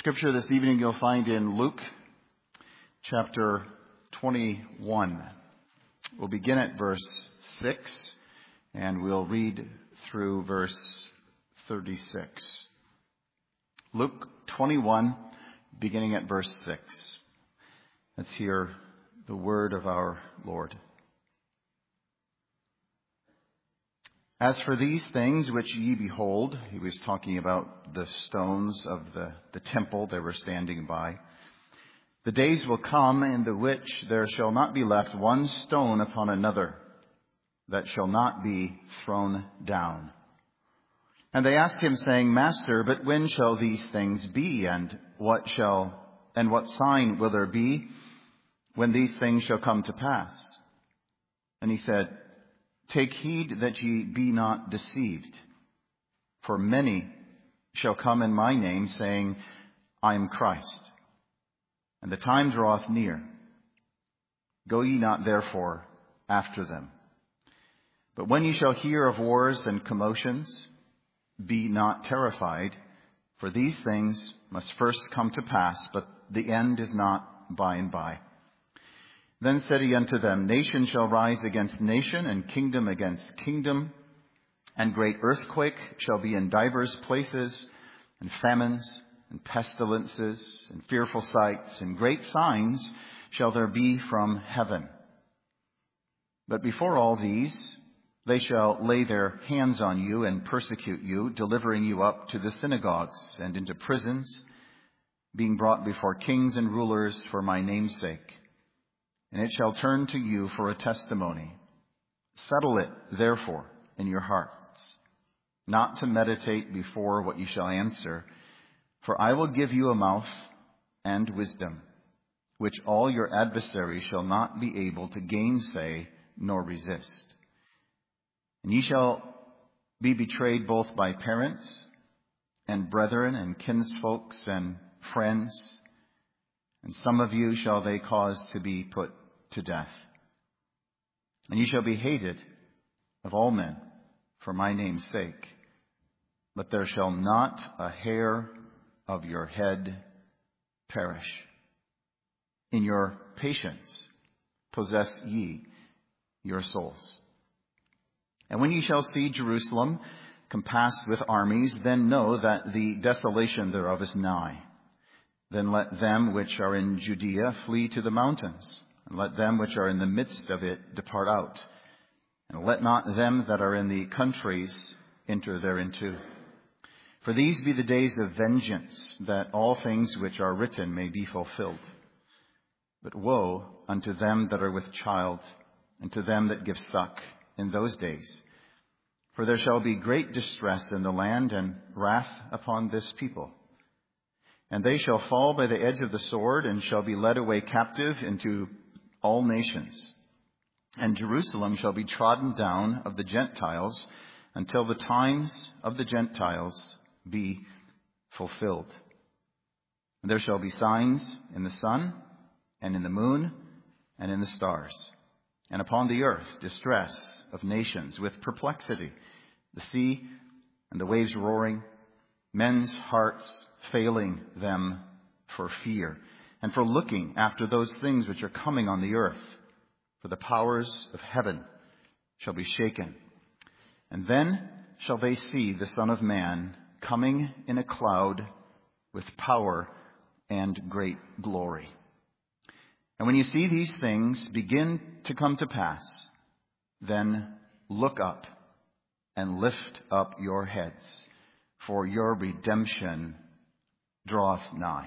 Scripture this evening you'll find in Luke chapter 21. We'll begin at verse 6 and we'll read through verse 36. Luke 21, beginning at verse 6. Let's hear the word of our Lord. As for these things which ye behold, he was talking about the stones of the temple they were standing by. The days will come in the which there shall not be left one stone upon another that shall not be thrown down. And they asked him, saying, Master, but when shall these things be? And what sign will there be when these things shall come to pass? And he said, Take heed that ye be not deceived. For many shall come in my name, saying, I am Christ. And the time draweth near. Go ye not therefore after them. But when ye shall hear of wars and commotions, be not terrified, for these things must first come to pass, but the end is not by and by. Then said he unto them, Nation shall rise against nation, and kingdom against kingdom, and great earthquake shall be in divers places, and famines, and pestilences, and fearful sights, and great signs shall there be from heaven. But before all these, they shall lay their hands on you and persecute you, delivering you up to the synagogues and into prisons, being brought before kings and rulers for my name's sake. And it shall turn to you for a testimony. Settle it, therefore, in your hearts, not to meditate before what you shall answer. For I will give you a mouth and wisdom, which all your adversaries shall not be able to gainsay nor resist. And ye shall be betrayed both by parents and brethren and kinsfolks and friends, and some of you shall they cause to be put to death. And ye shall be hated of all men for my name's sake. But there shall not a hair of your head perish. In your patience possess ye your souls. And when ye shall see Jerusalem compassed with armies, then know that the desolation thereof is nigh. Then let them which are in Judea flee to the mountains. And let them which are in the midst of it depart out. And let not them that are in the countries enter thereinto. For these be the days of vengeance, that all things which are written may be fulfilled. But woe unto them that are with child, and to them that give suck in those days. For there shall be great distress in the land, and wrath upon this people. And they shall fall by the edge of the sword, and shall be led away captive into all nations. And Jerusalem shall be trodden down of the Gentiles until the times of the Gentiles be fulfilled. And there shall be signs in the sun, and in the moon, and in the stars. And upon the earth distress of nations with perplexity, the sea and the waves roaring, men's hearts failing them for fear, and for looking after those things which are coming on the earth. For the powers of heaven shall be shaken. And then shall they see the Son of Man coming in a cloud with power and great glory. And when you see these things begin to come to pass, then look up and lift up your heads, for your redemption draweth nigh.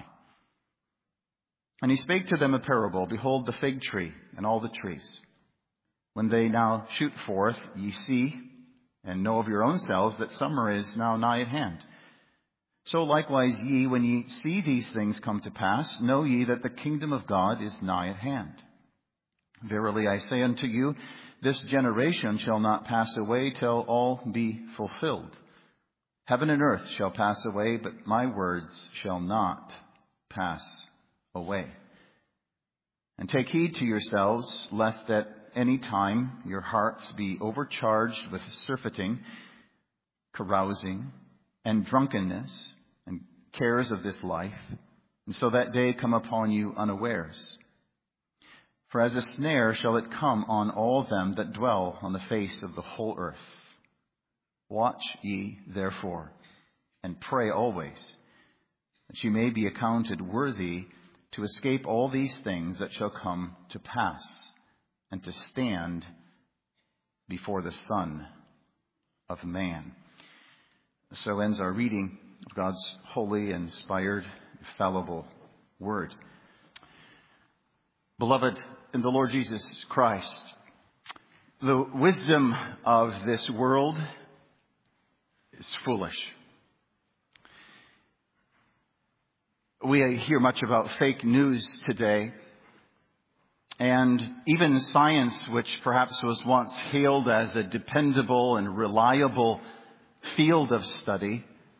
And he spake to them a parable. Behold the fig tree and all the trees. When they now shoot forth, ye see and know of your own selves that summer is now nigh at hand. So likewise ye, when ye see these things come to pass, know ye that the kingdom of God is nigh at hand. Verily I say unto you, this generation shall not pass away till all be fulfilled. Heaven and earth shall pass away, but my words shall not pass away. And take heed to yourselves, lest at any time your hearts be overcharged with surfeiting, carousing, and drunkenness, and cares of this life, and so that day come upon you unawares. For as a snare shall it come on all them that dwell on the face of the whole earth. Watch ye therefore, and pray always, that ye may be accounted worthy to escape all these things that shall come to pass, and to stand before the Son of Man. So ends our reading of God's holy, inspired, infallible Word. Beloved in the Lord Jesus Christ, the wisdom of this world is foolish. We hear much about fake news today, and even science, which perhaps was once hailed as a dependable and reliable field of study,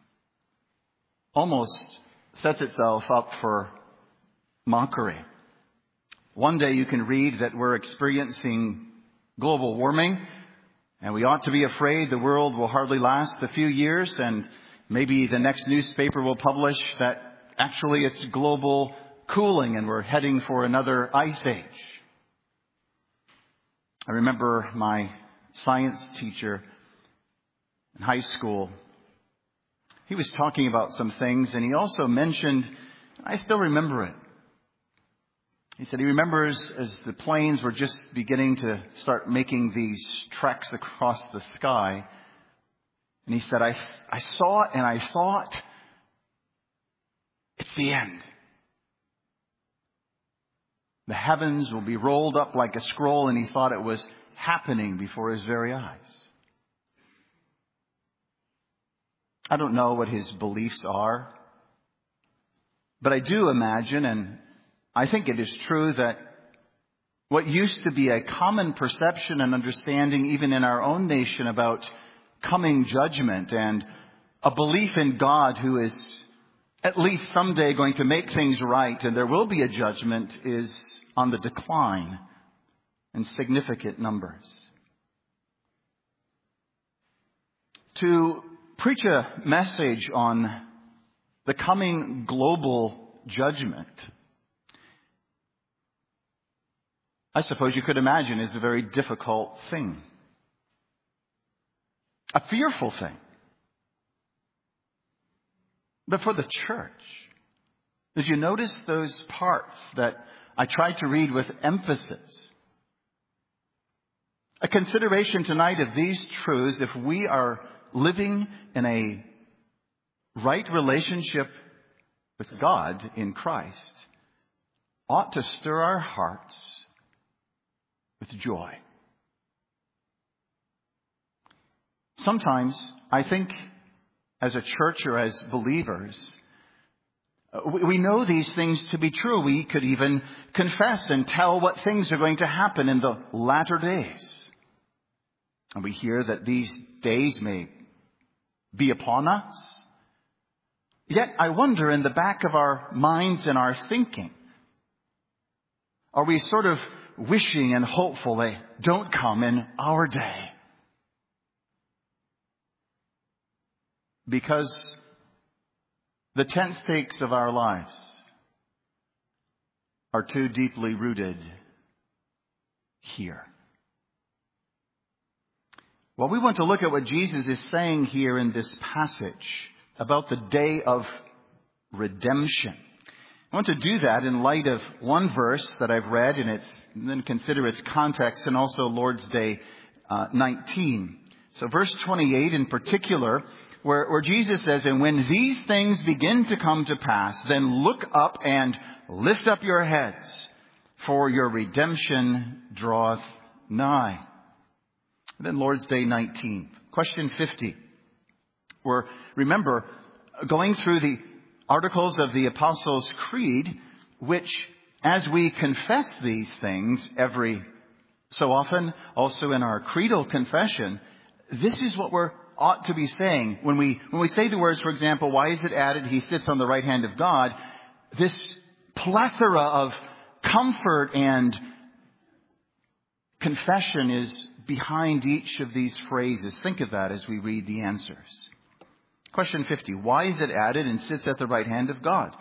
almost sets itself up for mockery. One day you can read that we're experiencing global warming, and we ought to be afraid the world will hardly last a few years, and maybe the next newspaper will publish that actually it's global cooling and we're heading for another ice age. I remember my science teacher in high school. He was talking about some things, and he also mentioned, I still remember it. He said he remembers as the planes were just beginning to start making these treks across the sky. And he said, I saw it and I thought, it's the end. The heavens will be rolled up like a scroll, and he thought it was happening before his very eyes. I don't know what his beliefs are, but I do imagine, and I think it is true, that what used to be a common perception and understanding even in our own nation about coming judgment and a belief in God who is at least someday going to make things right and there will be a judgment is on the decline in significant numbers. To preach a message on the coming global judgment, I suppose you could imagine, is a very difficult thing. A fearful thing. But for the church, did you notice those parts that I tried to read with emphasis? A consideration tonight of these truths, if we are living in a right relationship with God in Christ, ought to stir our hearts with joy. Sometimes, I think, as a church or as believers, we know these things to be true. We could even confess and tell what things are going to happen in the latter days. And we hear that these days may be upon us. Yet I wonder, in the back of our minds and our thinking, are we sort of wishing and hopeful they don't come in our day? Because the tent stakes of our lives are too deeply rooted here. Well, we want to look at what Jesus is saying here in this passage about the day of redemption. I want to do that in light of one verse that I've read, and then consider its context, and also Lord's Day 19. So verse 28 in particular, where Jesus says, "And when these things begin to come to pass, then look up and lift up your heads, for your redemption draweth nigh." And then Lord's Day 19. Question 50. We're, remember, going through the articles of the Apostles' Creed, which, as we confess these things every so often, also in our creedal confession, this is what we're ought to be saying. When we say the words, for example, why is it added, He sits on the right hand of God? This plethora of comfort and confession is behind each of these phrases. Think of that as we read the answers. Question 50. Why is it added and sits at the right hand of God?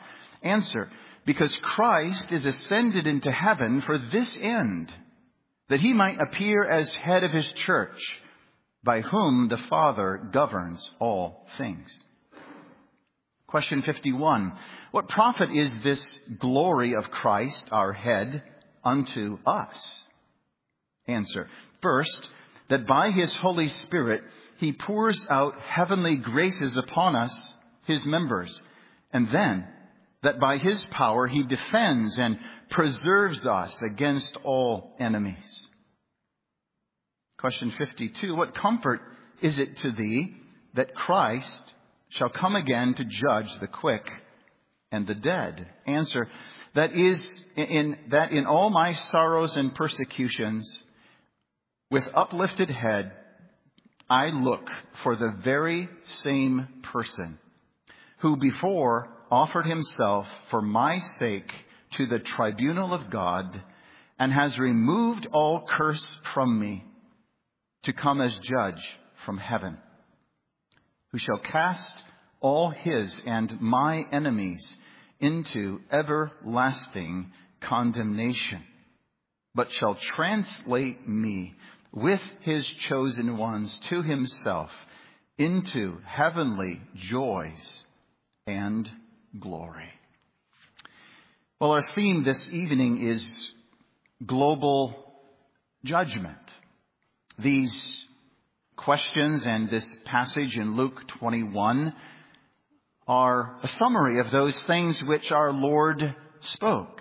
Answer: because Christ is ascended into heaven for this end, that he might appear as head of his church, by whom the Father governs all things. Question 51. What profit is this glory of Christ, our head, unto us? Answer: first, that by his Holy Spirit he pours out heavenly graces upon us, his members, and then that by his power he defends and preserves us against all enemies. Question 52. What comfort is it to thee that Christ shall come again to judge the quick and the dead? Answer: that in all my sorrows and persecutions, with uplifted head, I look for the very same person who before offered himself for my sake to the tribunal of God and has removed all curse from me, to come as judge from heaven, who shall cast all his and my enemies into everlasting condemnation, but shall translate me with his chosen ones to himself into heavenly joys and glory. Well, our theme this evening is global judgment. These questions and this passage in Luke 21 are a summary of those things which our Lord spoke.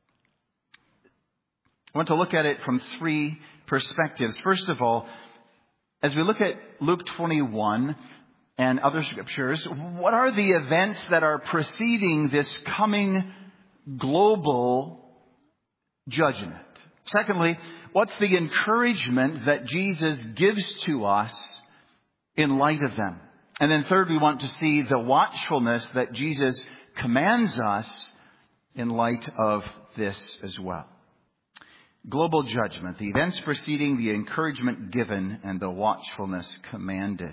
I want to look at it from three perspectives. First of all, as we look at Luke 21 and other scriptures, what are the events that are preceding this coming global judgment? Secondly, what's the encouragement that Jesus gives to us in light of them? And then third, we want to see the watchfulness that Jesus commands us in light of this as well. Global judgment, the events preceding, the encouragement given, and the watchfulness commanded.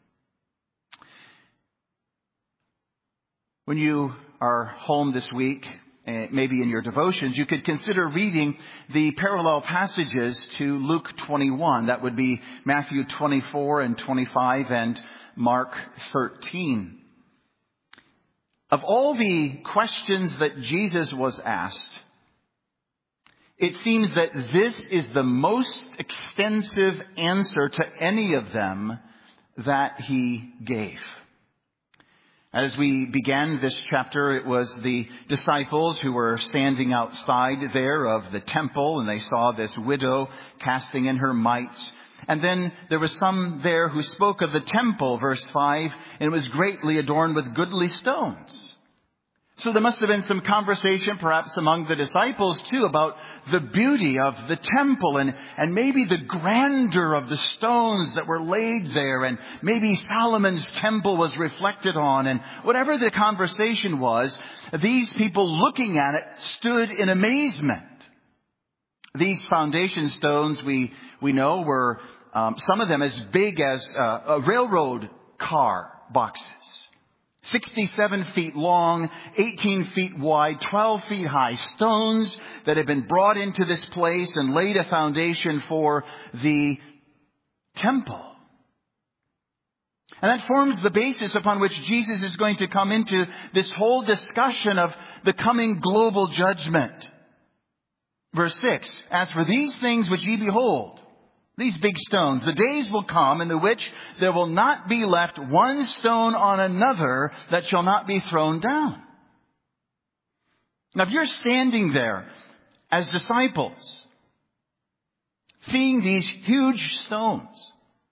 When you are home this week, maybe in your devotions, you could consider reading the parallel passages to Luke 21. That would be Matthew 24 and 25 and Mark 13. Of all the questions that Jesus was asked, it seems that this is the most extensive answer to any of them that he gave. As we began this chapter, it was the disciples who were standing outside there of the temple, and they saw this widow casting in her mites. And then there was some there who spoke of the temple, verse 5, and it was greatly adorned with goodly stones. So there must have been some conversation, perhaps among the disciples too, about the beauty of the temple and maybe the grandeur of the stones that were laid there, and maybe Solomon's temple was reflected on. And whatever the conversation was, these people looking at it stood in amazement. These foundation stones we know were some of them as big as railroad car boxes. 67 feet long, 18 feet wide, 12 feet high, stones that had been brought into this place and laid a foundation for the temple. And that forms the basis upon which Jesus is going to come into this whole discussion of the coming global judgment. Verse 6, as for these things which ye behold, these big stones, the days will come in the which there will not be left one stone on another that shall not be thrown down. Now, if you're standing there as disciples, seeing these huge stones,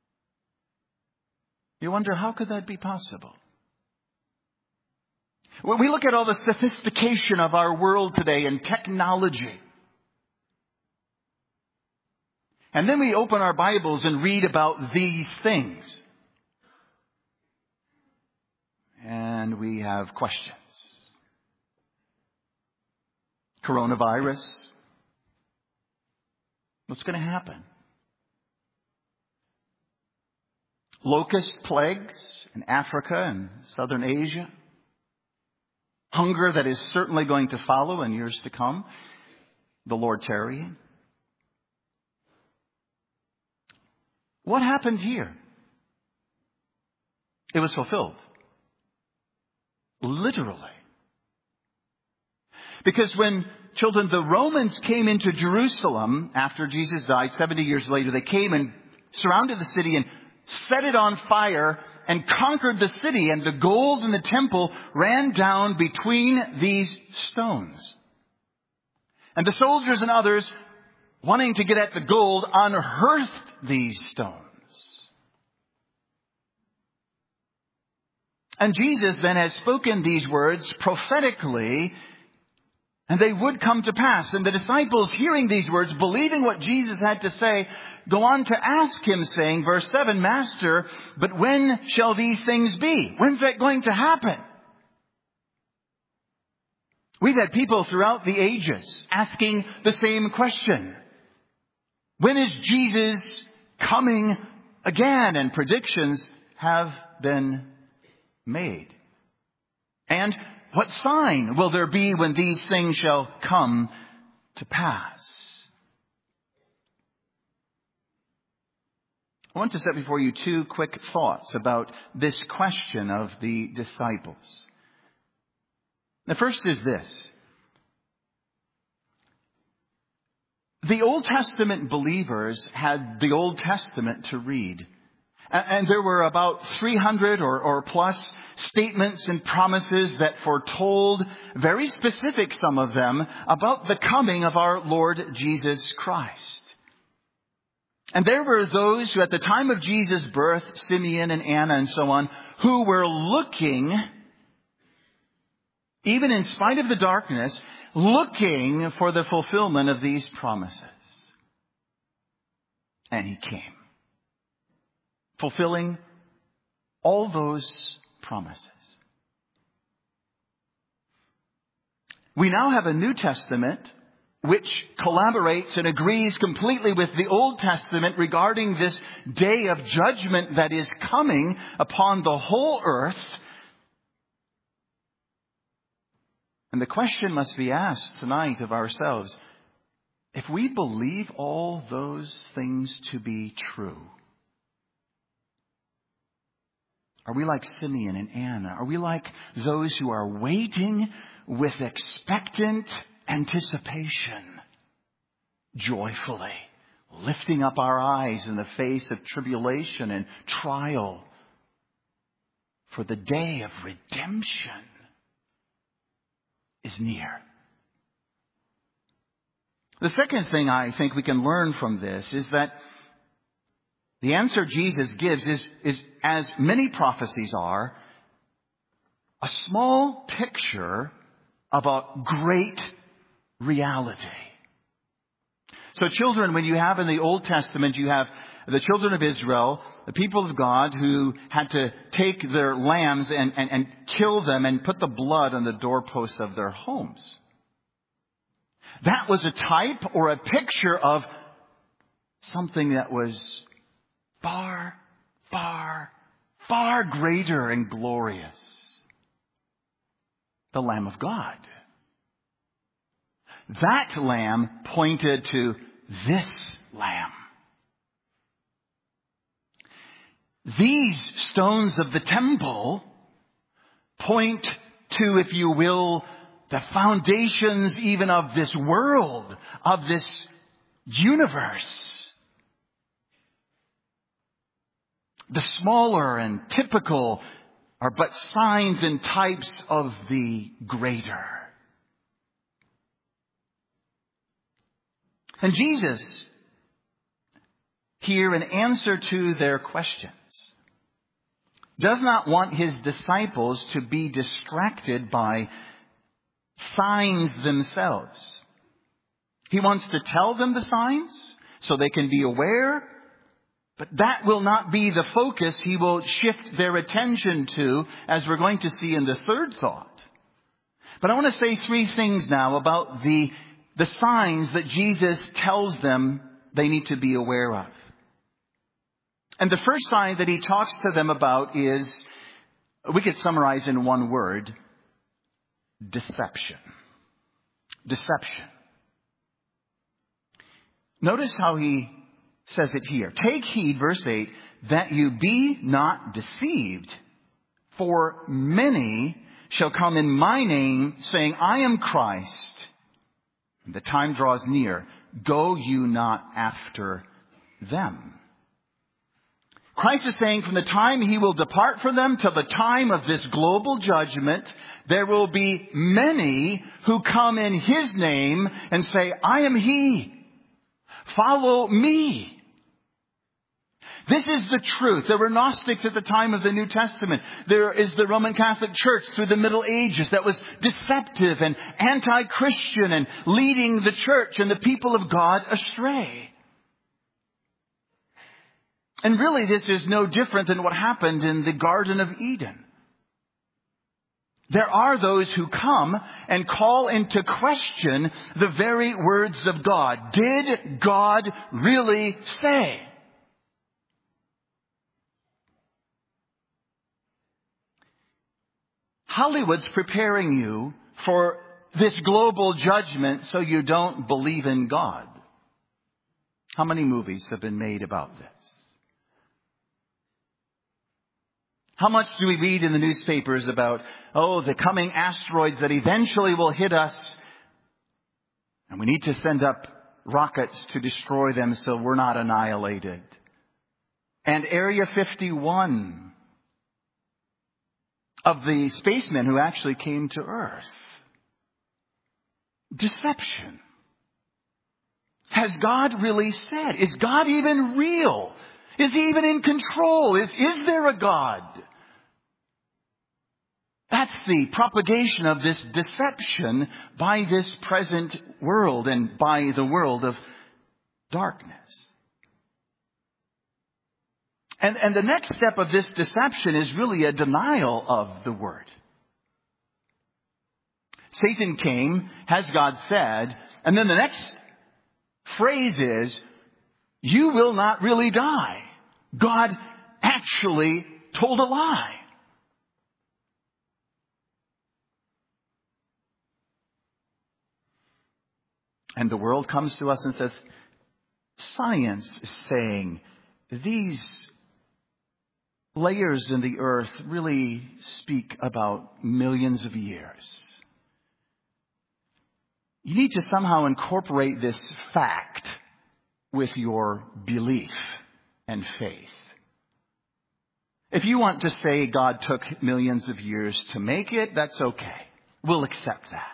you wonder, how could that be possible? When we look at all the sophistication of our world today and technology, and then we open our Bibles and read about these things, and we have questions. Coronavirus. What's going to happen? Locust plagues in Africa and southern Asia. hunger that is certainly going to follow in years to come, the Lord tarrying. What happened here? It was fulfilled. Literally. Because when children, the Romans came into Jerusalem after Jesus died, 70 years later, they came and surrounded the city and set it on fire and conquered the city. And the gold in the temple ran down between these stones. And the soldiers and others, wanting to get at the gold, unearthed these stones. And Jesus then has spoken these words prophetically, and they would come to pass. And the disciples, hearing these words, believing what Jesus had to say, go on to ask him, saying, verse 7, Master, but when shall these things be? When's that going to happen? We've had people throughout the ages asking the same question. When is Jesus coming again? And predictions have been made. And what sign will there be when these things shall come to pass? I want to set before you two quick thoughts about this question of the disciples. The first is this. The Old Testament believers had the Old Testament to read. And there were about 300 or plus statements and promises that foretold, very specific, some of them, about the coming of our Lord Jesus Christ. And there were those who at the time of Jesus' birth, Simeon and Anna and so on, who were looking, even in spite of the darkness, looking for the fulfillment of these promises. And he came, fulfilling all those promises. We now have a New Testament which collaborates and agrees completely with the Old Testament regarding this day of judgment that is coming upon the whole earth. And the question must be asked tonight of ourselves, if we believe all those things to be true, are we like Simeon and Anna? Are we like those who are waiting with expectant anticipation, joyfully, lifting up our eyes in the face of tribulation and trial, for the day of redemption is near? The second thing I think we can learn from this is that the answer Jesus gives is, as many prophecies are, a small picture of a great reality. So children, when you have in the Old Testament, you have the children of Israel, the people of God, who had to take their lambs and kill them and put the blood on the doorposts of their homes. That was a type or a picture of something that was far, far, far greater and glorious. The Lamb of God. That lamb pointed to this lamb. These stones of the temple point to, if you will, the foundations even of this world, of this universe. The smaller and typical are but signs and types of the greater. And Jesus, here in answer to their questions, does not want his disciples to be distracted by signs themselves. He wants to tell them the signs so they can be aware, but that will not be the focus he will shift their attention to, as we're going to see in the third thought. But I want to say three things now about the signs that Jesus tells them they need to be aware of. And the first sign that he talks to them about is, we could summarize in one word, deception. Deception. Notice how he says it here. Take heed, verse 8, that you be not deceived. For many shall come in my name, saying, I am Christ. And the time draws near. Go you not after them. Christ is saying from the time he will depart from them till the time of this global judgment, there will be many who come in his name and say, I am he. Follow me. This is the truth. There were Gnostics at the time of the New Testament. There is the Roman Catholic Church through the Middle Ages that was deceptive and anti-Christian and leading the church and the people of God astray. And really this is no different than what happened in the Garden of Eden. There are those who come and call into question the very words of God. Did God really say? Hollywood's preparing you for this global judgment so you don't believe in God. How many movies have been made about this? How much do we read in the newspapers about, the coming asteroids that eventually will hit us, and we need to send up rockets to destroy them so we're not annihilated. And Area 51 of the spacemen who actually came to Earth. Deception. Has God really said? Is God even real? Is he even in control? Is there a God? That's the propagation of this deception by this present world and by the world of darkness. And the next step of this deception is really a denial of the word. Satan came, has God said, and then the next phrase is, you will not really die. God actually told a lie. And the world comes to us and says, science is saying these layers in the earth really speak about millions of years. You need to somehow incorporate this fact with your belief and faith. If you want to say God took millions of years to make it, that's okay. We'll accept that.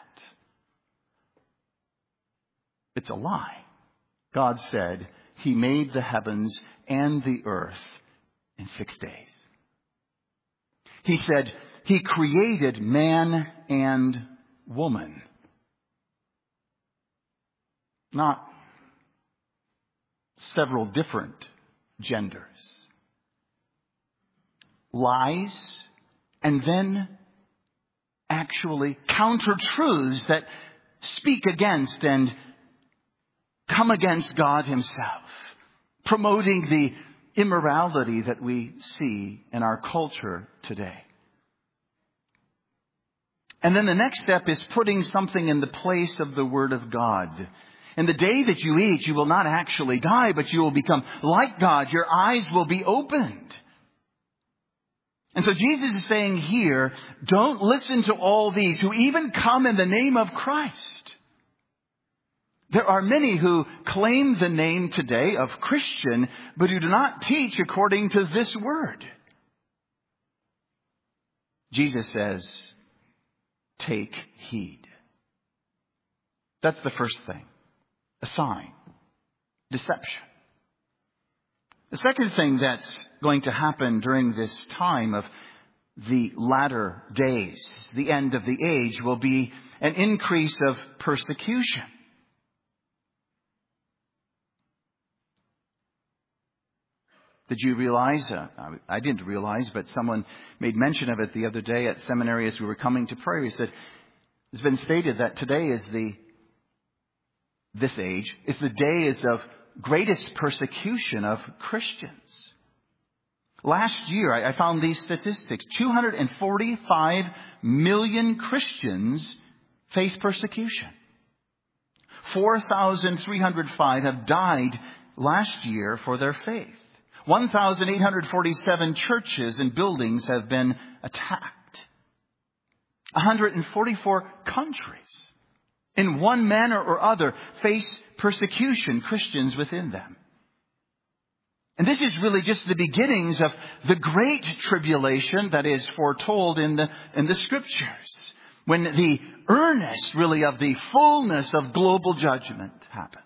It's a lie. God said he made the heavens and the earth in 6 days. He said he created man and woman. Not several different genders. Lies and then actually counter-truths that speak against and come against God himself, promoting the immorality that we see in our culture today. And then the next step is putting something in the place of the Word of God. In the day that you eat, you will not actually die, but you will become like God. Your eyes will be opened. And so Jesus is saying here, don't listen to all these who even come in the name of Christ. There are many who claim the name today of Christian, but who do not teach according to this word. Jesus says, take heed. That's the first thing. A sign. Deception. The second thing that's going to happen during this time of the latter days, the end of the age, will be an increase of persecution. Did you realize, I didn't realize, but someone made mention of it the other day at seminary as we were coming to pray. He said, it's been stated that today is this age is the days of greatest persecution of Christians. Last year, I found these statistics. 245 million Christians face persecution. 4,305 have died last year for their faith. 1,847 churches and buildings have been attacked. 144 countries, in one manner or other, face persecution, Christians within them. And this is really just the beginnings of the great tribulation that is foretold in the Scriptures, when the earnest, really, of the fullness of global judgment happens.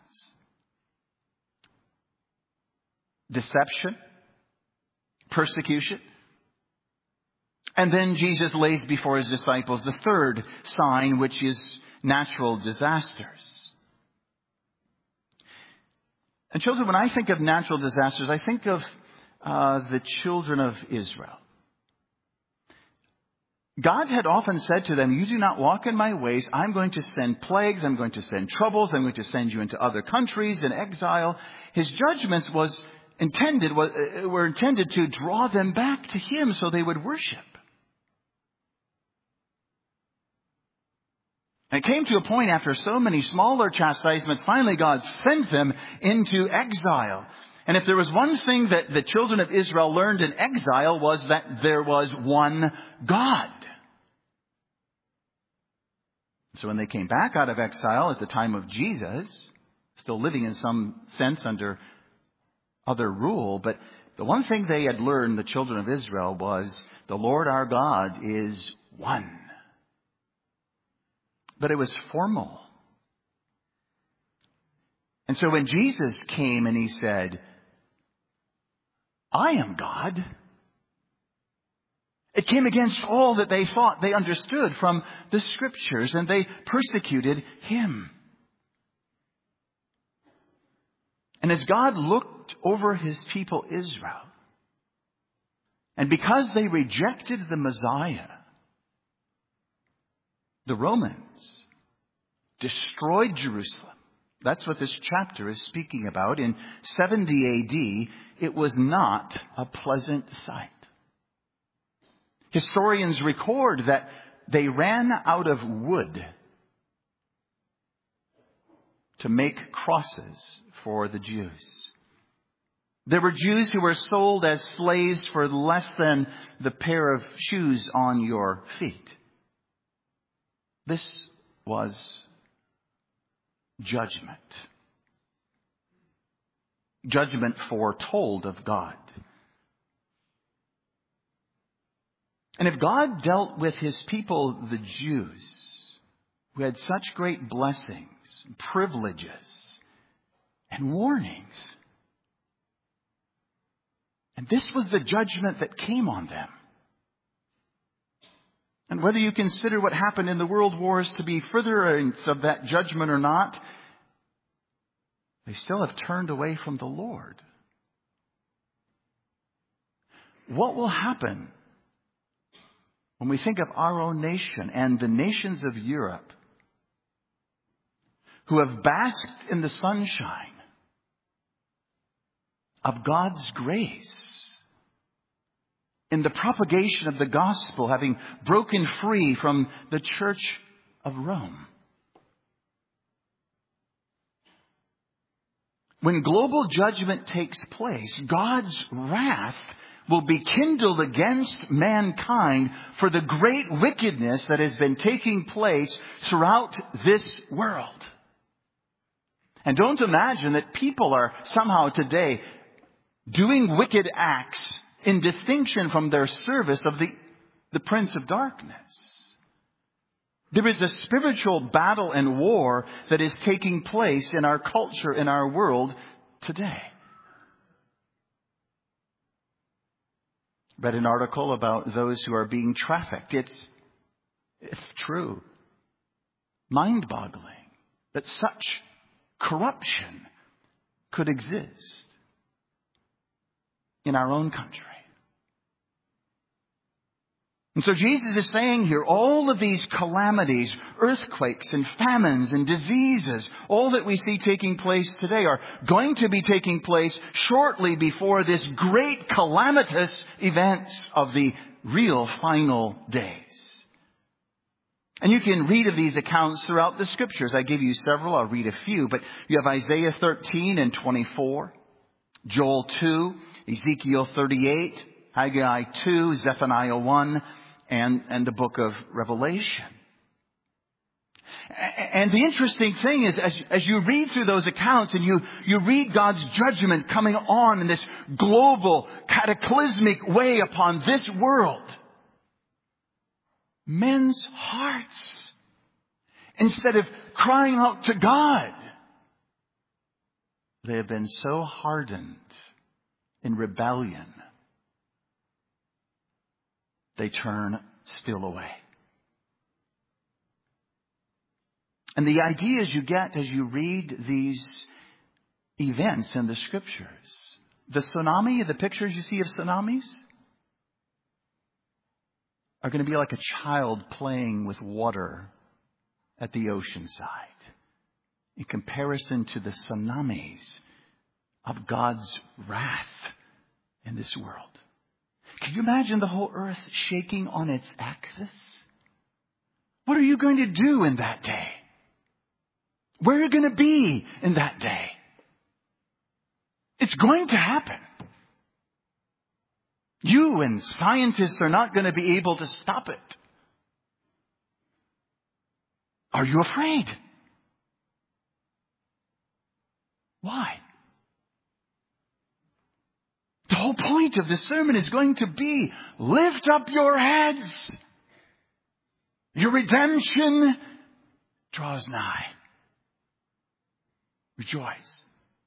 Deception, persecution. And then Jesus lays before his disciples the third sign, which is natural disasters. And children, when I think of natural disasters, I think of the children of Israel. God had often said to them, you do not walk in my ways. I'm going to send plagues. I'm going to send troubles. I'm going to send you into other countries in exile. His judgments were intended to draw them back to him so they would worship. And it came to a point after so many smaller chastisements, finally God sent them into exile. And if there was one thing that the children of Israel learned in exile, was that there was one God. So when they came back out of exile at the time of Jesus, still living in some sense under other rule, but the one thing they had learned, the children of Israel, was the Lord our God is one. But it was formal. And so when Jesus came and he said, I am God, it came against all that they thought they understood from the Scriptures, and they persecuted him. And as God looked over his people Israel, and because they rejected the Messiah, the Romans destroyed Jerusalem. That's what this chapter is speaking about. In 70 AD, it was not a pleasant sight. Historians record that they ran out of wood to make crosses for the Jews. There were Jews who were sold as slaves for less than the pair of shoes on your feet. This was judgment. Judgment foretold of God. And if God dealt with his people, the Jews, who had such great blessings, privileges, and warnings, and this was the judgment that came on them. And whether you consider what happened in the world wars to be furtherance of that judgment or not, they still have turned away from the Lord. What will happen when we think of our own nation and the nations of Europe who have basked in the sunshine of God's grace, in the propagation of the gospel, having broken free from the Church of Rome? When global judgment takes place, God's wrath will be kindled against mankind for the great wickedness that has been taking place throughout this world. And don't imagine that people are somehow today doing wicked acts in distinction from their service of the Prince of Darkness. There is a spiritual battle and war that is taking place in our culture, in our world today. Read an article about those who are being trafficked. It's, if true, mind-boggling that such corruption could exist in our own country. And so Jesus is saying here, all of these calamities, earthquakes and famines and diseases, all that we see taking place today are going to be taking place shortly before this great calamitous events of the real final days. And you can read of these accounts throughout the Scriptures. I gave you several. I'll read a few. But you have Isaiah 13 and 24, Joel 2, Ezekiel 38, Haggai 2, Zephaniah 1, and the book of Revelation. And the interesting thing is, as you read through those accounts and you read God's judgment coming on in this global, cataclysmic way upon this world, men's hearts, instead of crying out to God, they have been so hardened in rebellion, they turn still away. And the ideas you get as you read these events in the Scriptures, the tsunami, the pictures you see of tsunamis, are going to be like a child playing with water at the ocean side in comparison to the tsunamis of God's wrath in this world. Can you imagine the whole earth shaking on its axis? What are you going to do in that day? Where are you going to be in that day? It's going to happen. You and scientists are not going to be able to stop it. Are you afraid? Why? The whole point of this sermon is going to be, lift up your heads. Your redemption draws nigh. Rejoice.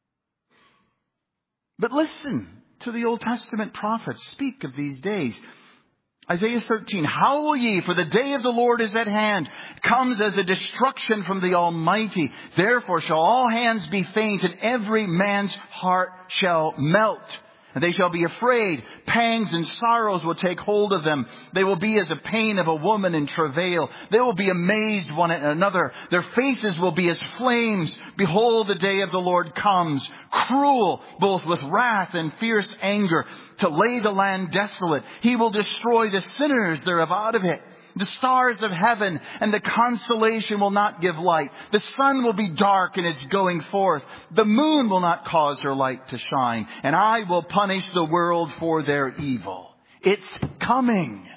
But listen to the Old Testament prophets speak of these days. Isaiah 13, howl ye, for the day of the Lord is at hand, comes as a destruction from the Almighty. Therefore shall all hands be faint, and every man's heart shall melt. And they shall be afraid. Pangs and sorrows will take hold of them. They will be as the pain of a woman in travail. They will be amazed one at another. Their faces will be as flames. Behold, the day of the Lord comes, cruel, both with wrath and fierce anger, to lay the land desolate. He will destroy the sinners thereof out of it. The stars of heaven and the constellation will not give light. The sun will be dark in its going forth. The moon will not cause her light to shine. And I will punish the world for their evil. It's coming.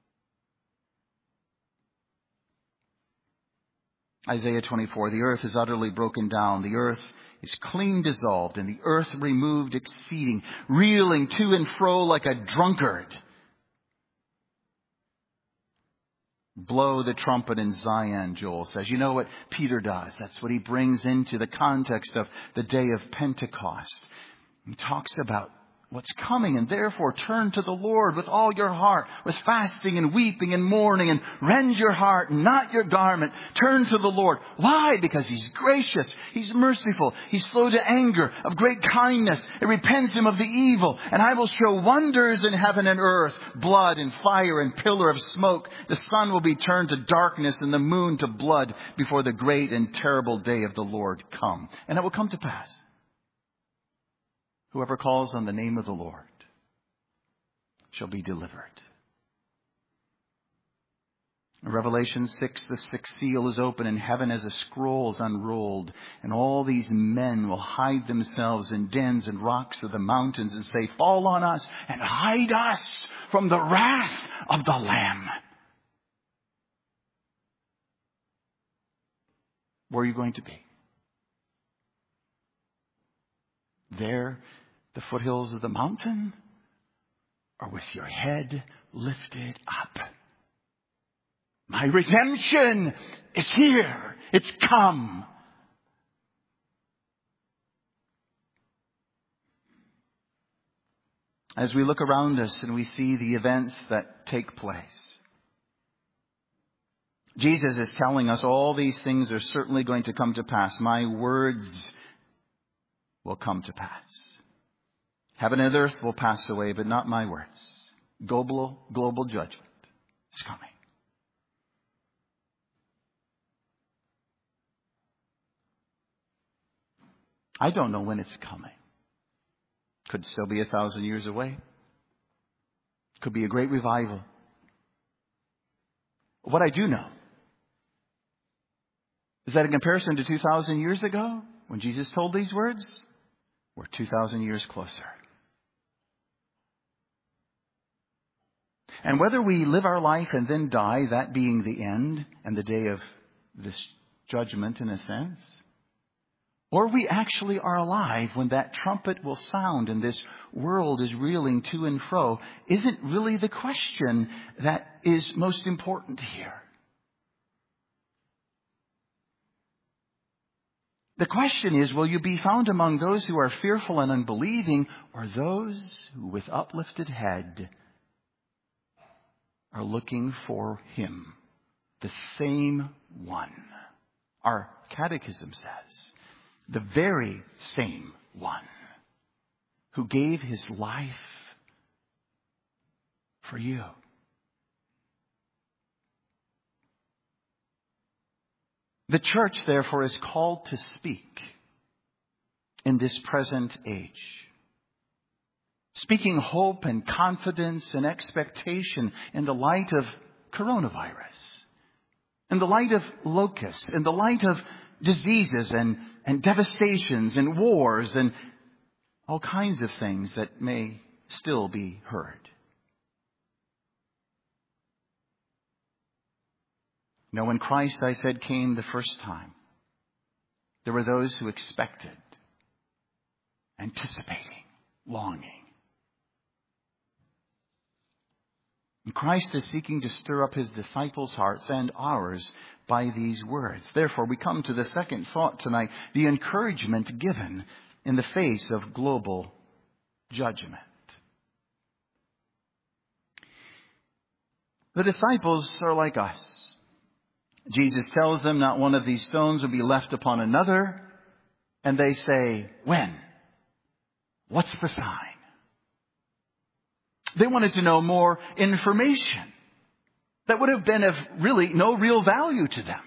Isaiah 24, the earth is utterly broken down. The earth is clean dissolved, and the earth removed exceeding, reeling to and fro like a drunkard. Blow the trumpet in Zion, Joel says. You know what Peter does? That's what he brings into the context of the day of Pentecost. He talks about what's coming, and therefore turn to the Lord with all your heart, with fasting and weeping and mourning, and rend your heart, not your garment. Turn to the Lord. Why? Because He's gracious. He's merciful. He's slow to anger, of great kindness. It repents Him of the evil. And I will show wonders in heaven and earth, blood and fire and pillar of smoke. The sun will be turned to darkness and the moon to blood before the great and terrible day of the Lord come. And it will come to pass. Whoever calls on the name of the Lord shall be delivered. In Revelation 6, the sixth seal is open, and heaven as a scroll is unrolled. And all these men will hide themselves in dens and rocks of the mountains and say, fall on us and hide us from the wrath of the Lamb. Where are you going to be? There, the foothills of the mountain, or with your head lifted up? My redemption is here. It's come. As we look around us and we see the events that take place, Jesus is telling us all these things are certainly going to come to pass. My words will come to pass. Heaven and earth will pass away, but not my words. Global judgment. is coming. I don't know when it's coming. Could still be 1,000 years away. Could be a great revival. What I do know is that in comparison to 2,000 years ago, when Jesus told these words, we're 2,000 years closer. And whether we live our life and then die, that being the end and the day of this judgment in a sense, or we actually are alive when that trumpet will sound and this world is reeling to and fro, isn't really the question that is most important here. The question is, will you be found among those who are fearful and unbelieving, or those who with uplifted head are looking for Him, the same one? Our catechism says, the very same one who gave His life for you. The church, therefore, is called to speak in this present age, speaking hope and confidence and expectation in the light of coronavirus, in the light of locusts, in the light of diseases and devastations and wars and all kinds of things that may still be heard. Now, when Christ, I said, came the first time, there were those who expected, anticipating, longing. And Christ is seeking to stir up His disciples' hearts and ours by these words. Therefore, we come to the second thought tonight, the encouragement given in the face of global judgment. The disciples are like us. Jesus tells them not one of these stones will be left upon another. And they say, when? What's the sign? They wanted to know more information that would have been of really no real value to them.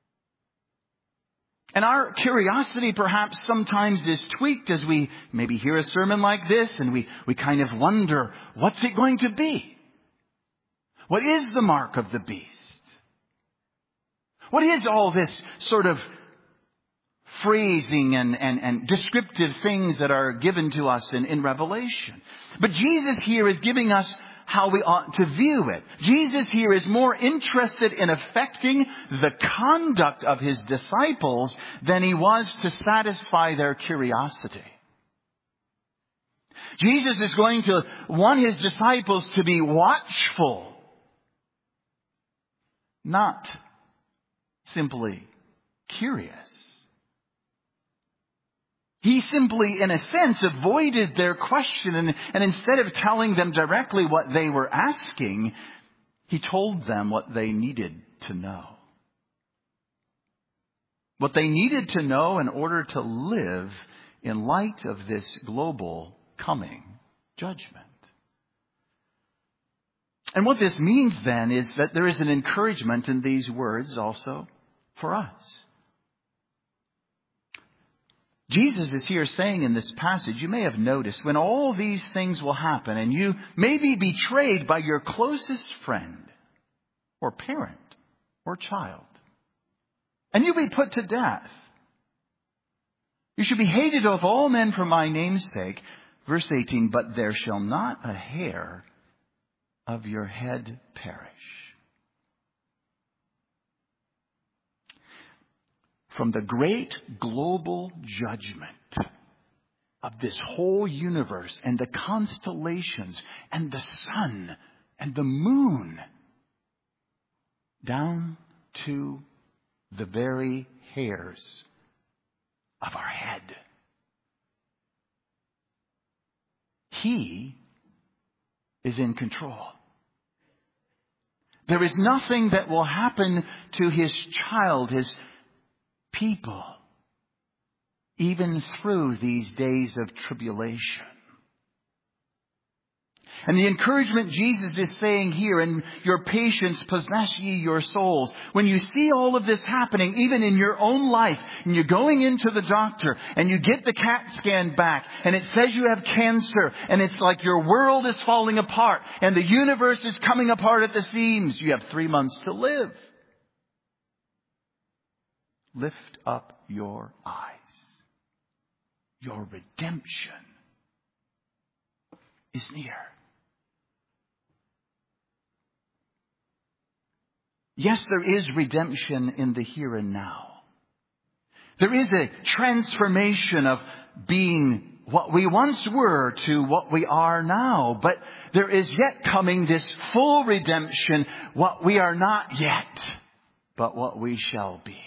And our curiosity perhaps sometimes is tweaked as we maybe hear a sermon like this and we kind of wonder, what's it going to be? What is the mark of the beast? What is all this sort of phrasing and descriptive things that are given to us in Revelation? But Jesus here is giving us how we ought to view it. Jesus here is more interested in affecting the conduct of His disciples than He was to satisfy their curiosity. Jesus is going to want His disciples to be watchful, not simply curious. He simply, in a sense, avoided their question and instead of telling them directly what they were asking, He told them what they needed to know. What they needed to know in order to live in light of this global coming judgment. And what this means then is that there is an encouragement in these words also for us. Jesus is here saying in this passage, you may have noticed, when all these things will happen and you may be betrayed by your closest friend or parent or child, and you be put to death, you should be hated of all men for my name's sake. Verse 18, but there shall not a hair of your head perish. From the great global judgment of this whole universe and the constellations and the sun and the moon down to the very hairs of our head, He is in control. There is nothing that will happen to His child, His people, even through these days of tribulation. And the encouragement Jesus is saying here, "And your patience possess ye your souls." When you see all of this happening, even in your own life, and you're going into the doctor, and you get the CAT scan back, and it says you have cancer, and it's like your world is falling apart, and the universe is coming apart at the seams. You have 3 months to live. Lift up your eyes. Your redemption is near. Yes, there is redemption in the here and now. There is a transformation of being what we once were to what we are now. But there is yet coming this full redemption, what we are not yet, but what we shall be.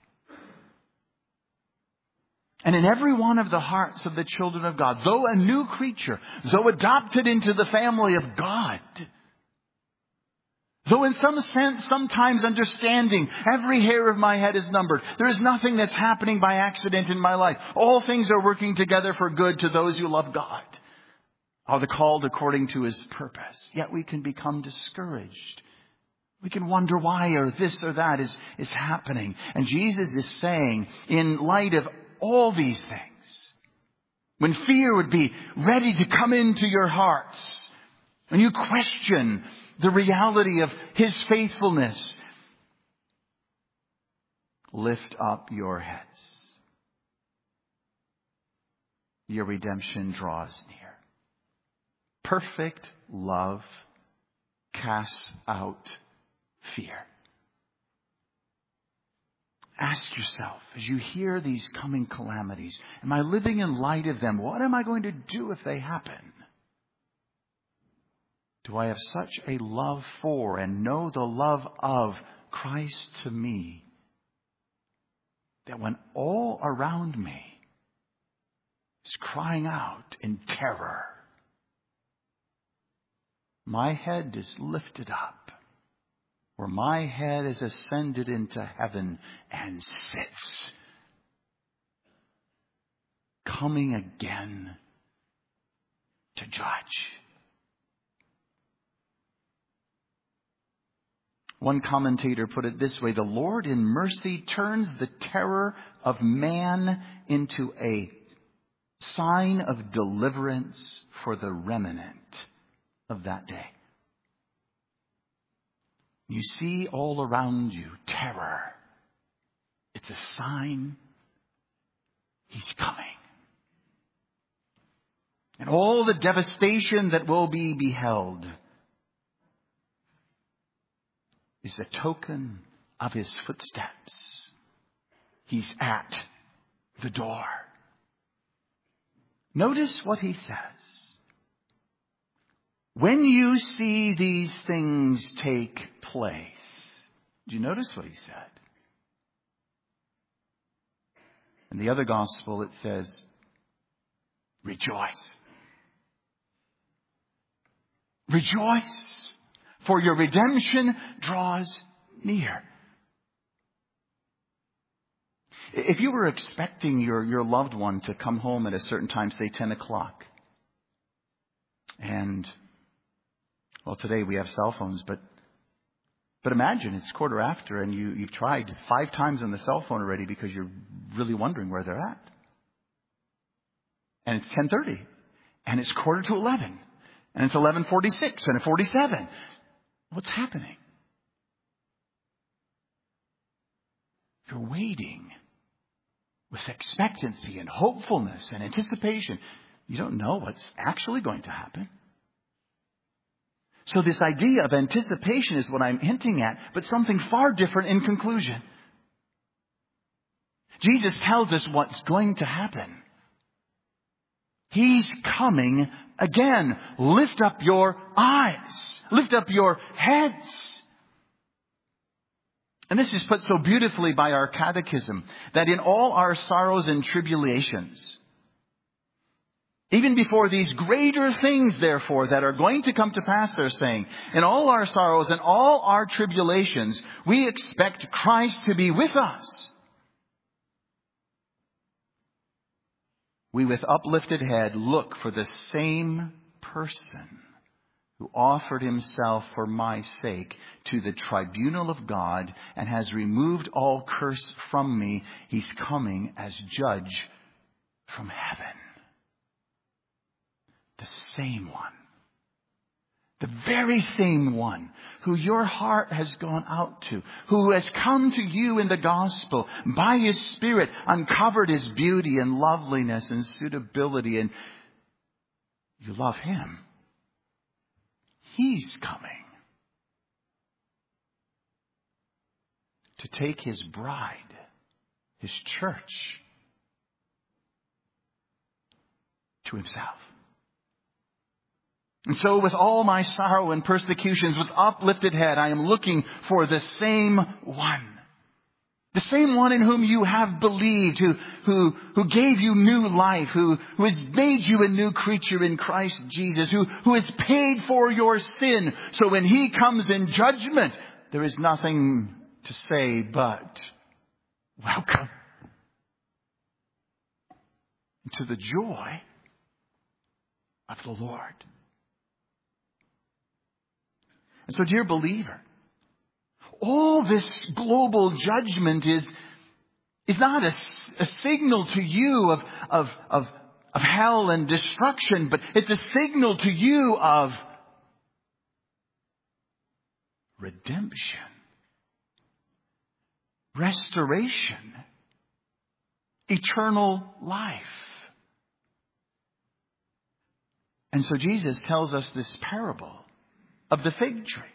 And in every one of the hearts of the children of God, though a new creature, though adopted into the family of God, though in some sense, sometimes understanding every hair of my head is numbered, there is nothing that's happening by accident in my life. All things are working together for good to those who love God, are the called according to His purpose. Yet we can become discouraged. We can wonder why or this or that is happening. And Jesus is saying, in light of all these things, when fear would be ready to come into your hearts, when you question the reality of His faithfulness, lift up your heads. Your redemption draws near. Perfect love casts out fear. Ask yourself, as you hear these coming calamities, am I living in light of them? What am I going to do if they happen? Do I have such a love for and know the love of Christ to me that when all around me is crying out in terror, my head is lifted up, or my head is ascended into heaven and sits, coming again to judge? One commentator put it this way: the Lord in mercy turns the terror of man into a sign of deliverance for the remnant of that day. You see all around you terror. It's a sign He's coming. And all the devastation that will be beheld is a token of His footsteps. He's at the door. Notice what He says. When you see these things take place. Do you notice what He said? In the other gospel it says, rejoice. Rejoice, for your redemption draws near. If you were expecting your loved one to come home at a certain time, say 10 o'clock, and, well, today we have cell phones, but imagine it's 1:15 and you've tried 5 times on the cell phone already because you're really wondering where they're at. And it's 10:30, and it's 11:15, and it's 11:46, and 47. What's happening? You're waiting with expectancy and hopefulness and anticipation. You don't know what's actually going to happen. So this idea of anticipation is what I'm hinting at, but something far different in conclusion. Jesus tells us what's going to happen. He's coming again. Lift up your eyes. Lift up your heads. And this is put so beautifully by our catechism, that in all our sorrows and tribulations, even before these greater things, therefore, that are going to come to pass, they're saying, in all our sorrows and all our tribulations, we expect Christ to be with us. We with uplifted head look for the same person who offered himself for my sake to the tribunal of God and has removed all curse from me. He's coming as judge from heaven. The same one. The very same one who your heart has gone out to, who has come to you in the gospel by his Spirit, uncovered his beauty and loveliness and suitability, and you love him. He's coming to take his bride, his church, to himself. And so with all my sorrow and persecutions, with uplifted head, I am looking for the same one. The same one in whom you have believed, who gave you new life, who has made you a new creature in Christ Jesus, who has paid for your sin. So when he comes in judgment, there is nothing to say but welcome to the joy of the Lord. And so, dear believer, all this global judgment is not a signal to you of hell and destruction, but it's a signal to you of redemption, restoration, eternal life. And so Jesus tells us this parable of the fig tree.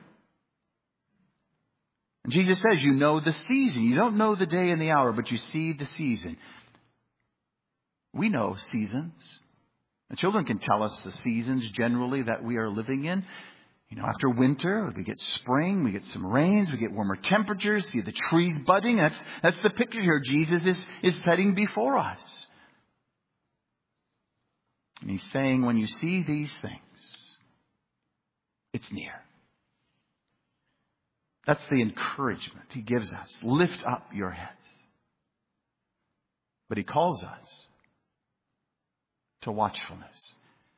And Jesus says, you know the season. You don't know the day and the hour, but you see the season. We know seasons. The children can tell us the seasons generally that we are living in. You know, after winter, we get spring, we get some rains, we get warmer temperatures, see the trees budding. That's the picture here Jesus is setting before us. And he's saying, when you see these things, it's near. That's the encouragement he gives us. Lift up your heads. But he calls us to watchfulness.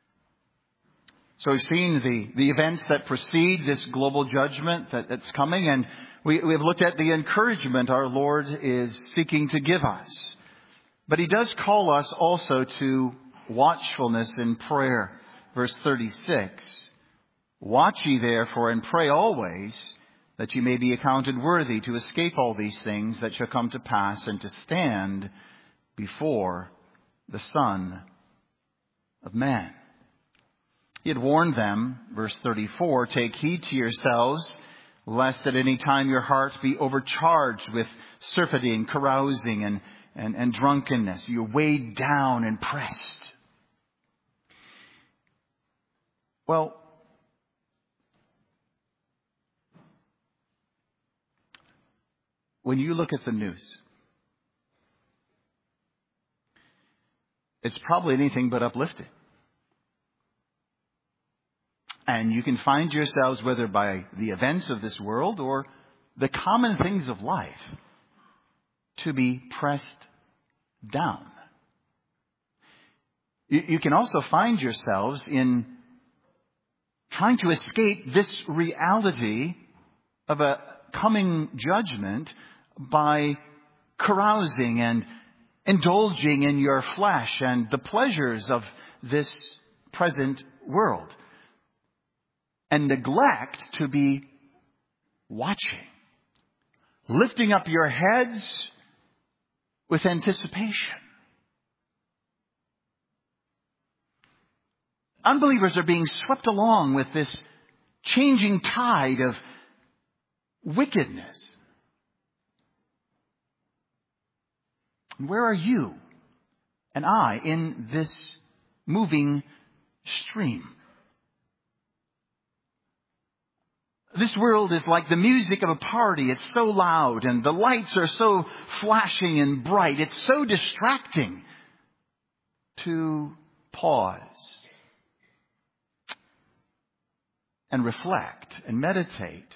So we've seen the events that precede this global judgment that's coming, and we've looked at the encouragement our Lord is seeking to give us. But he does call us also to watchfulness in prayer. Verse 36. Watch ye therefore and pray always, that ye may be accounted worthy to escape all these things that shall come to pass, and to stand before the Son of Man. He had warned them, verse 34, take heed to yourselves, lest at any time your heart be overcharged with surfeiting, carousing, and drunkenness. You're weighed down and pressed. Well, when you look at the news, it's probably anything but uplifting. And you can find yourselves, whether by the events of this world or the common things of life, to be pressed down. You can also find yourselves in trying to escape this reality of a coming judgment by carousing and indulging in your flesh and the pleasures of this present world, and neglect to be watching, lifting up your heads with anticipation. Unbelievers are being swept along with this changing tide of wickedness. Where are you and I in this moving stream? This world is like the music of a party. It's so loud and the lights are so flashing and bright. It's so distracting to pause and reflect and meditate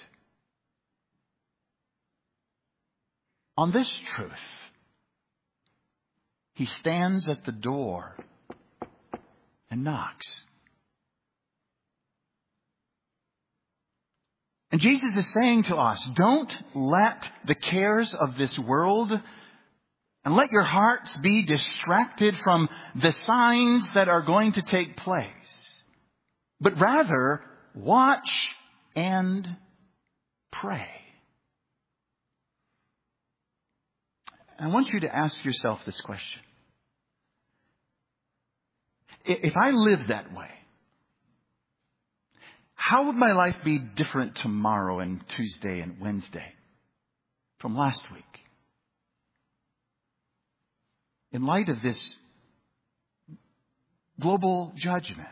on this truth. He stands at the door and knocks. And Jesus is saying to us, don't let the cares of this world and let your hearts be distracted from the signs that are going to take place, but rather watch and pray. I want you to ask yourself this question. If I live that way, how would my life be different tomorrow and Tuesday and Wednesday from last week? In light of this global judgment.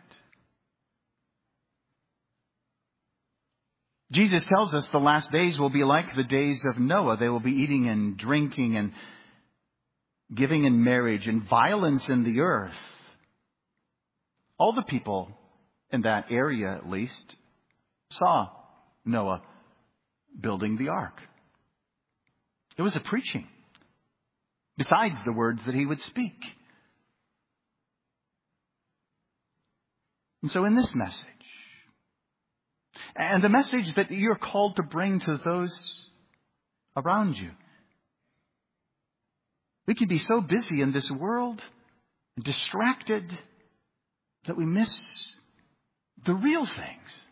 Jesus tells us the last days will be like the days of Noah. They will be eating and drinking and giving in marriage and violence in the earth. All the people in that area, at least, saw Noah building the ark. It was a preaching, besides the words that he would speak. And so in this message, and the message that you're called to bring to those around you, we can be so busy in this world and distracted that we miss the real things.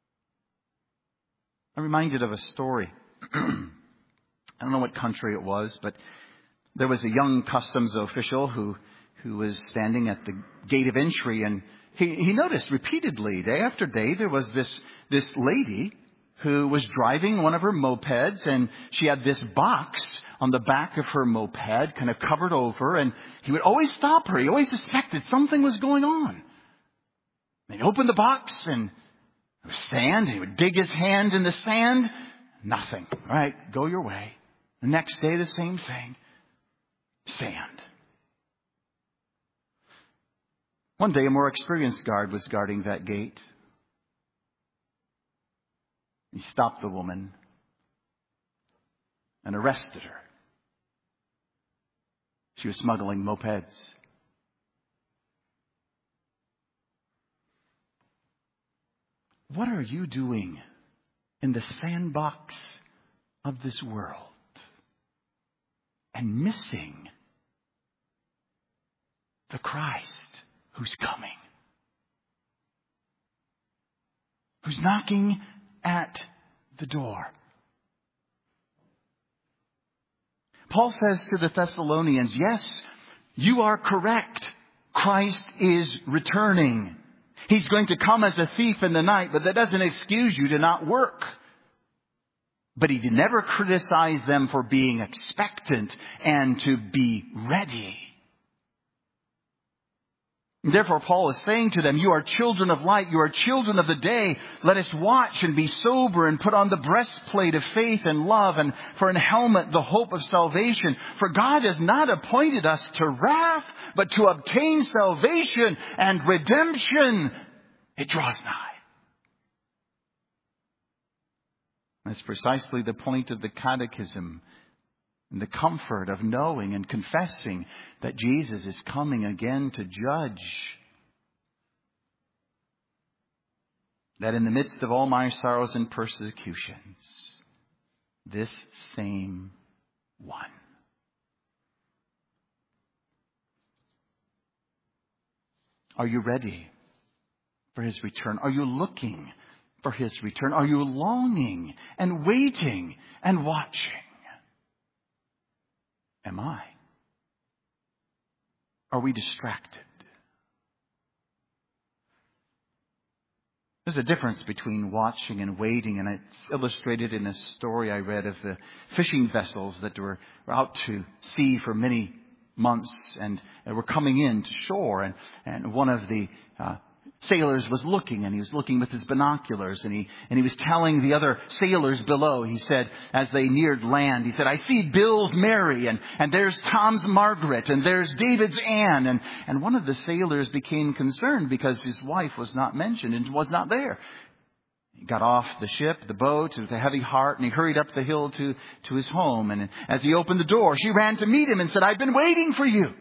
I'm reminded of a story. I don't know what country it was, but there was a young customs official who was standing at the gate of entry, and he noticed repeatedly, day after day, there was this lady who was driving one of her mopeds, and she had this box on the back of her moped kind of covered over, and he would always stop her. He always suspected something was going on. He'd open the box, and there was sand. He would dig his hand in the sand. Nothing. All right, go your way. The next day, the same thing. Sand. One day, a more experienced guard was guarding that gate. He stopped the woman and arrested her. She was smuggling mopeds. What are you doing in the sandbox of this world and missing the Christ who's coming, who's knocking at the door? Paul says to the Thessalonians, yes, you are correct. Christ is returning. He's going to come as a thief in the night, but that doesn't excuse you to not work. But he did never criticize them for being expectant and to be ready. Therefore, Paul is saying to them, you are children of light. You are children of the day. Let us watch and be sober and put on the breastplate of faith and love, and for an helmet, the hope of salvation. For God has not appointed us to wrath, but to obtain salvation and redemption. It draws nigh. That's precisely the point of the Catechism, and the comfort of knowing and confessing that Jesus is coming again to judge. That in the midst of all my sorrows and persecutions, this same one. Are you ready for his return? Are you looking for his return? Are you longing and waiting and watching? Am I? Are we distracted? There's a difference between watching and waiting, and it's illustrated in a story I read of the fishing vessels that were out to sea for many months and were coming in to shore, and one of the sailors was looking, and he was looking with his binoculars, and he was telling the other sailors below. He said, as they neared land, he said, I see Bill's Mary, and there's Tom's Margaret, and there's David's Anne. And one of the sailors became concerned because his wife was not mentioned and was not there. He got off the ship, the boat, with a heavy heart, and he hurried up the hill to his home. And as he opened the door, she ran to meet him and said, I've been waiting for you.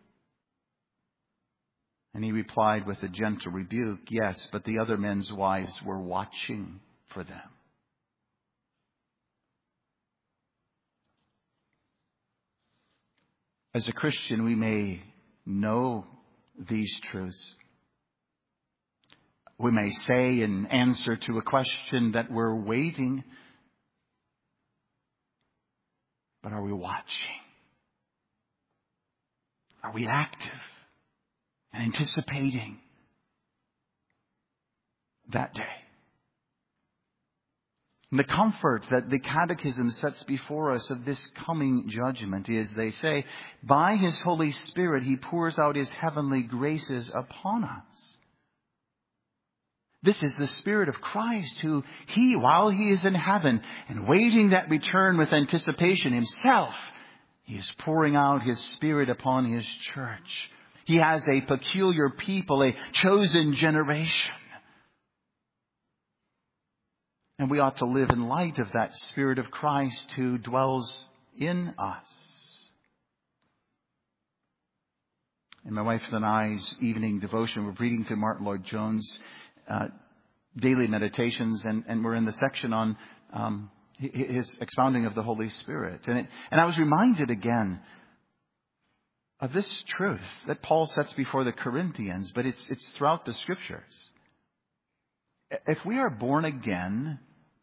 And he replied with a gentle rebuke, yes, but the other men's wives were watching for them. As a Christian, we may know these truths. We may say in answer to a question that we're waiting, but are we watching? Are we active and anticipating that day? And the comfort that the Catechism sets before us of this coming judgment is, they say, by His Holy Spirit He pours out His heavenly graces upon us. This is the Spirit of Christ who He, while He is in heaven and waiting that return with anticipation Himself, He is pouring out His Spirit upon His church. He has a peculiar people, a chosen generation. And we ought to live in light of that Spirit of Christ who dwells in us. In my wife and I's evening devotion, we're reading through Martin Lloyd-Jones' daily meditations, and we're in the section on his expounding of the Holy Spirit. And I was reminded again of this truth that Paul sets before the Corinthians, but it's throughout the Scriptures. If we are born again,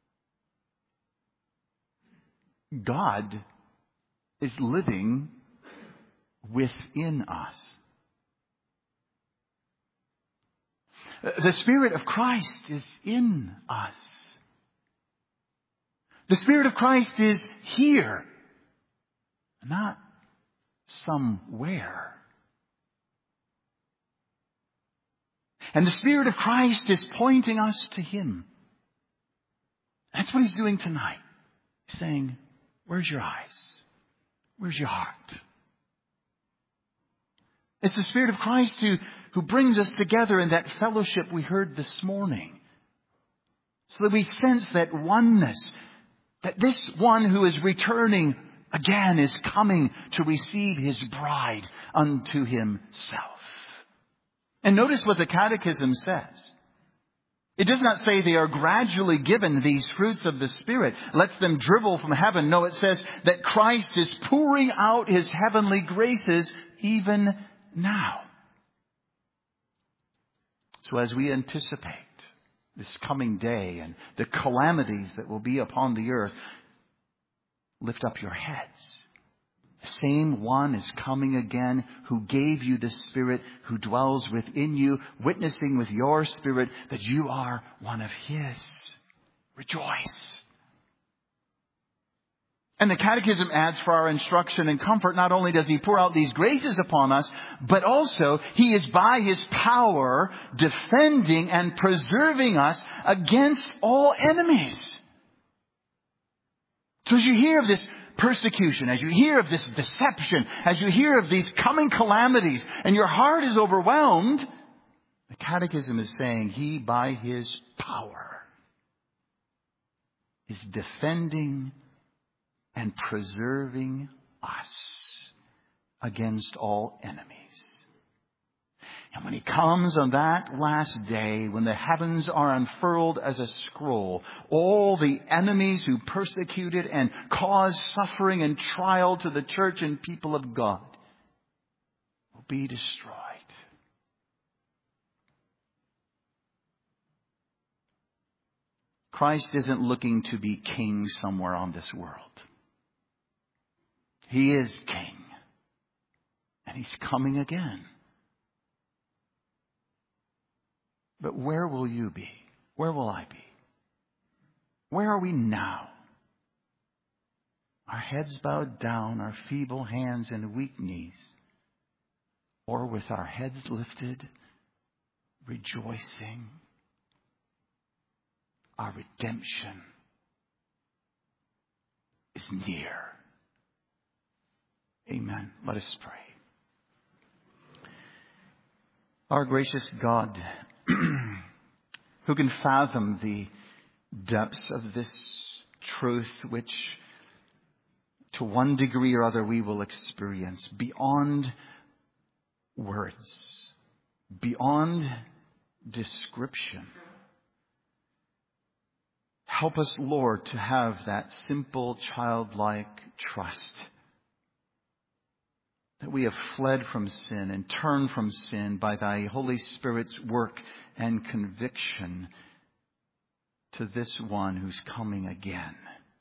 God is living within us. The Spirit of Christ is in us. The Spirit of Christ is here, not somewhere. And the Spirit of Christ is pointing us to Him. That's what He's doing tonight. He's saying, where's your eyes? Where's your heart? It's the Spirit of Christ who brings us together in that fellowship we heard this morning. So that we sense that oneness, that this one who is returning again is coming to receive His bride unto Himself. And notice what the Catechism says. It does not say they are gradually given these fruits of the Spirit, lets them dribble from heaven. No, it says that Christ is pouring out His heavenly graces even now. So as we anticipate this coming day and the calamities that will be upon the earth, lift up your heads. The same one is coming again who gave you the Spirit, who dwells within you, witnessing with your spirit that you are one of His. Rejoice. And the Catechism adds for our instruction and comfort, not only does He pour out these graces upon us, but also He is by His power defending and preserving us against all enemies. So as you hear of this persecution, as you hear of this deception, as you hear of these coming calamities, and your heart is overwhelmed, the Catechism is saying He, by His power, is defending and preserving us against all enemies. And when He comes on that last day, when the heavens are unfurled as a scroll, all the enemies who persecuted and caused suffering and trial to the church and people of God will be destroyed. Christ isn't looking to be king somewhere on this world. He is king. And He's coming again. But where will you be? Where will I be? Where are we now? Our heads bowed down, our feeble hands and weak knees, or with our heads lifted, rejoicing, our redemption is near. Amen. Let us pray. Our gracious God, who can fathom the depths of this truth which to one degree or other we will experience beyond words, beyond description. Help us, Lord, to have that simple childlike trust that we have fled from sin and turned from sin by thy Holy Spirit's work and conviction to this one who's coming again.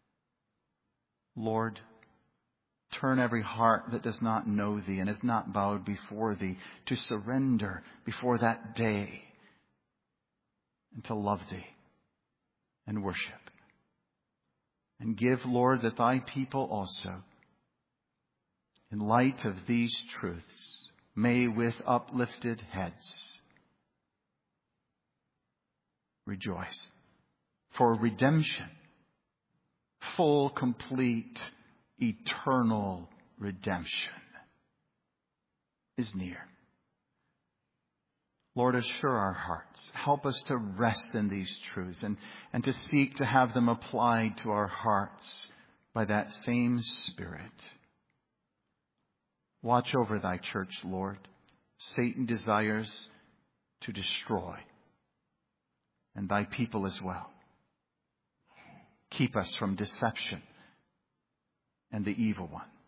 Lord, turn every heart that does not know thee and is not bowed before thee to surrender before that day and to love thee and worship. And give, Lord, that thy people also, in light of these truths, may with uplifted heads rejoice. For redemption, full, complete, eternal redemption is near. Lord, assure our hearts. Help us to rest in these truths and to seek to have them applied to our hearts by that same Spirit. Watch over thy church, Lord. Satan desires to destroy, and thy people as well. Keep us from deception and the evil one.